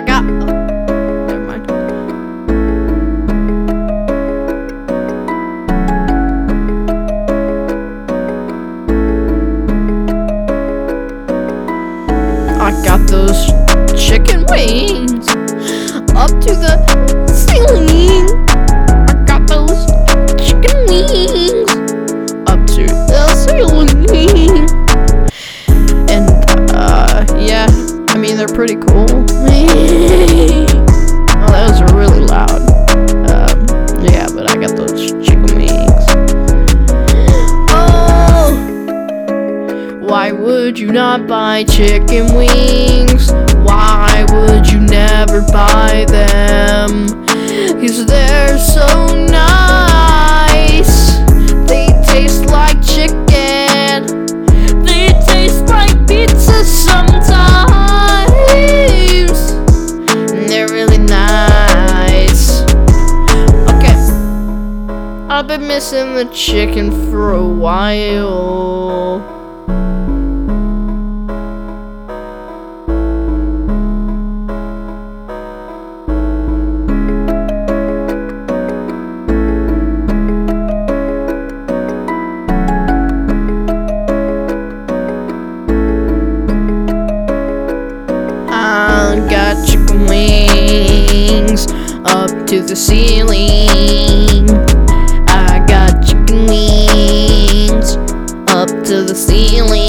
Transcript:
got. Never mind. I got those chicken wings up to the ceiling. I got those chicken wings up to the ceiling. And yeah, I mean they're pretty cool. Oh, those are really loud. Yeah, but I got those chicken wings. Oh, why would you not buy chicken wings? Why would you never buy them? 'Cause they're so nice. They taste like chicken. They taste like pizza sometimes. And they're really nice. Okay, I've been missing the chicken for a while. Got chicken wings up to the ceiling. I got chicken wings up to the ceiling.